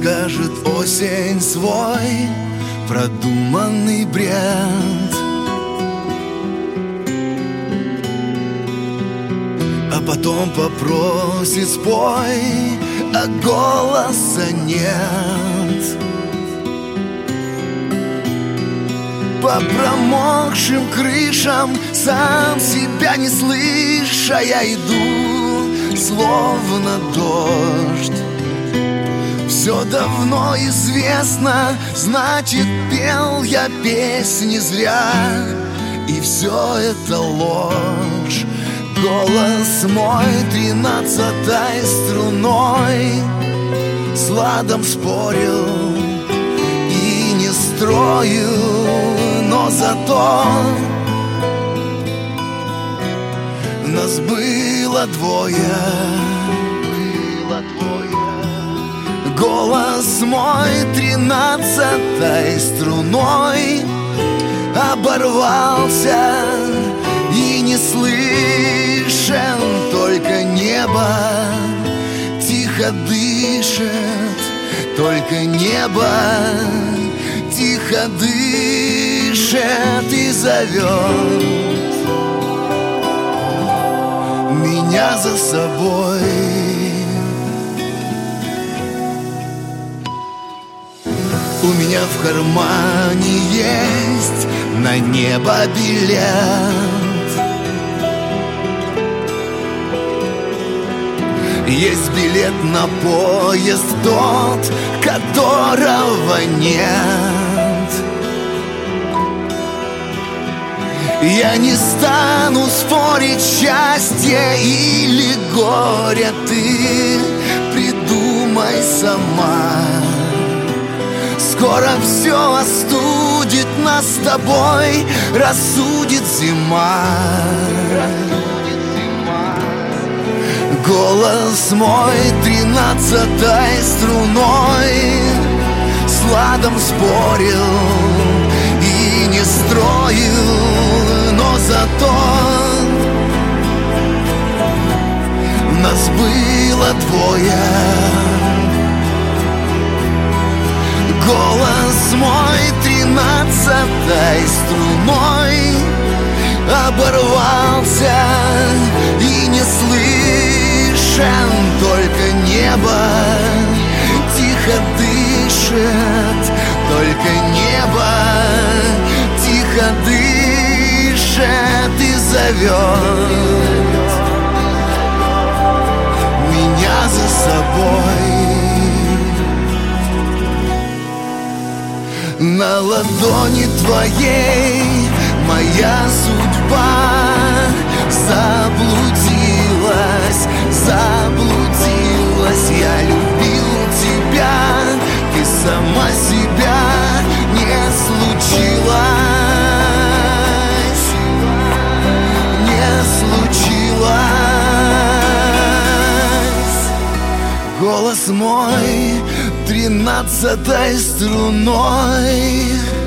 скажет осень свой продуманный бред, а потом попросит спой, а голоса нет. По промокшим крышам, сам себя не слыша, я иду, словно дождь. Все давно известно, значит, пел я песни зря. И все это ложь. Голос мой 13-й струной с ладом спорил и не строю, но зато нас было двое. Голос мой 13-й струной оборвался и не слышен, только небо тихо дышит, только небо тихо дышит и зовет меня за собой. У меня в кармане есть на небо билет. Есть билет на поезд тот, которого нет. Я не стану спорить, счастье или горе ты придумай сама. Скоро все остудит нас с тобой, рассудит зима. Голос мой 13-й струной с ладом спорил и не строил, но зато нас было двое. Голос мой 13-й струной оборвался и не слышен, только небо тихо дышит, только небо тихо дышит и зовет меня за собой. На ладони твоей моя судьба заблудилась, заблудилась. Я любил тебя, ты сама себя не случилась, не случилась. Голос мой 13-й струной